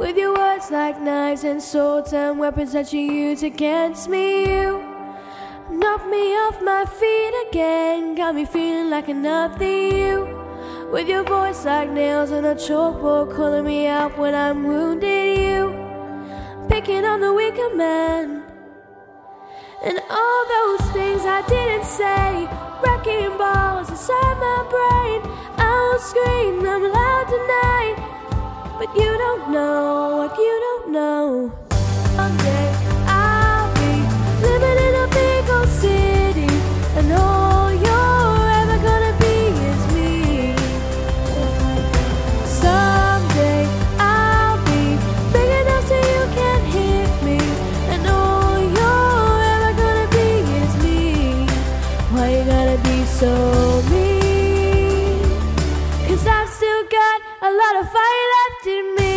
with your words like knives and swords and weapons that you use against me. You knock me off my feet again, got me feeling like another you, with your voice like nails on a chalkboard, calling me out when I'm wounded. You picking on the weaker man, and all those things I didn't say, wrecking balls inside my brain. I'll scream them loud tonight, but you don't know what you don't know. Someday I'll be living in a big old city, and all you're ever gonna be is me. Someday I'll be big enough so you can't hit me, and all you're ever gonna be is me. Why you gotta be so mean? 'Cause I've still got a lot of fire left in me.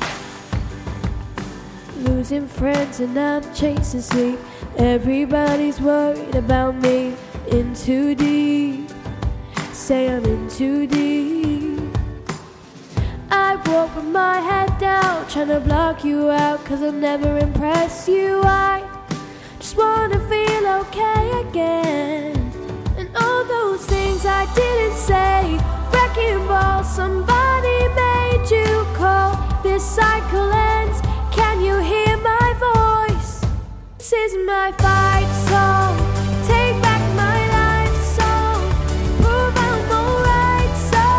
Losing friends and I'm chasing sleep. Everybody's worried about me. In too deep, say I'm in too deep. I walk with my head down, trying to block you out, 'cause I'll never impress you. I just wanna feel okay again, and all those things I didn't say, wrecking ball somebody made you call. This cycle ends, can you hear my voice? This is my fight song, take back my life song, prove I'm alright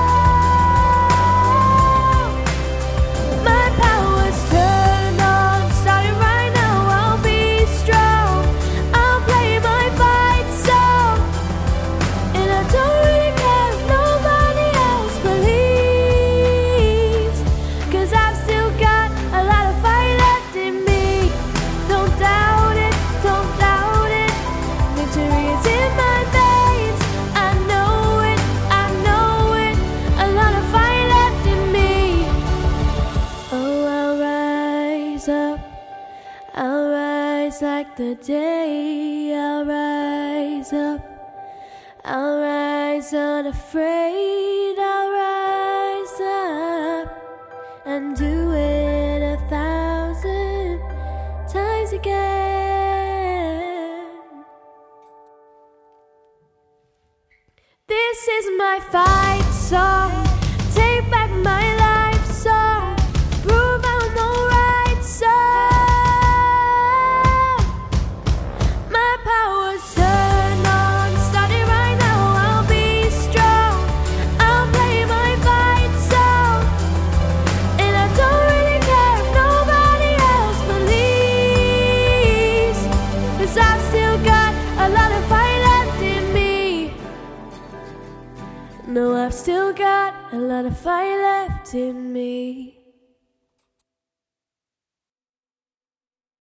song. My power's turned on, starting right now, I'll be strong. I'll play my fight song, and I don't really care if nobody else believes, 'cause I've still got a lot of fire left in me. Don't doubt it, don't doubt it. Victory is in my veins. I know it, I know it. A lot of fire left in me. Oh, I'll rise up, I'll rise like the day. I'll rise up, I'll rise unafraid. I'll rise up and do it 1,000 times again. This is my fight song, take back my life song, prove I'm alright song. My power's turned on, starting right now, I'll be strong. I'll play my fight song, and I don't really care if nobody else believes, 'cause I've still got a lot of fire left in me. No, I've still got a lot of fire left in me.